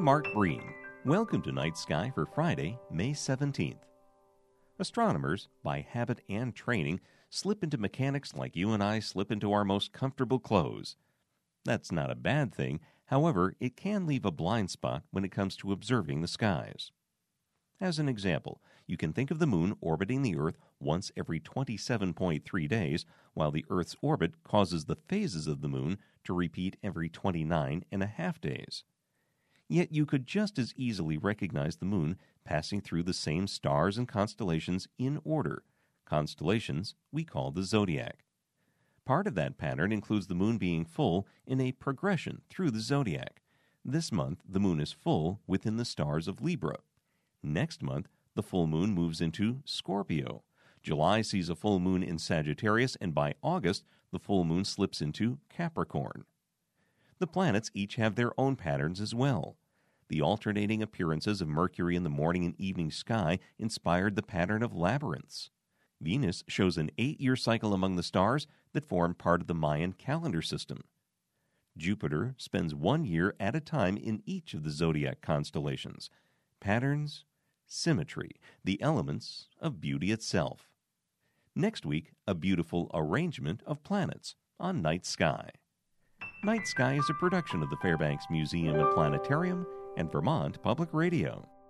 I'm Mark Breen. Welcome to Night Sky for Friday, May 17th. Astronomers, by habit and training, slip into mechanics like you and I slip into our most comfortable clothes. That's not a bad thing. However, it can leave a blind spot when it comes to observing the skies. As an example, you can think of the moon orbiting the Earth once every 27.3 days, while the Earth's orbit causes the phases of the moon to repeat every 29.5 days. Yet you could just as easily recognize the moon passing through the same stars and constellations in order, constellations we call the zodiac. Part of that pattern includes the moon being full in a progression through the zodiac. This month, the moon is full within the stars of Libra. Next month, the full moon moves into Scorpio. July sees a full moon in Sagittarius, and by August, the full moon slips into Capricorn. The planets each have their own patterns as well. The alternating appearances of Mercury in the morning and evening sky inspired the pattern of labyrinths. Venus shows an 8-year cycle among the stars that formed part of the Mayan calendar system. Jupiter spends 1 year at a time in each of the zodiac constellations. Patterns, symmetry, the elements of beauty itself. Next week, a beautiful arrangement of planets on Night Sky. Night Sky is a production of the Fairbanks Museum and Planetarium and Vermont Public Radio.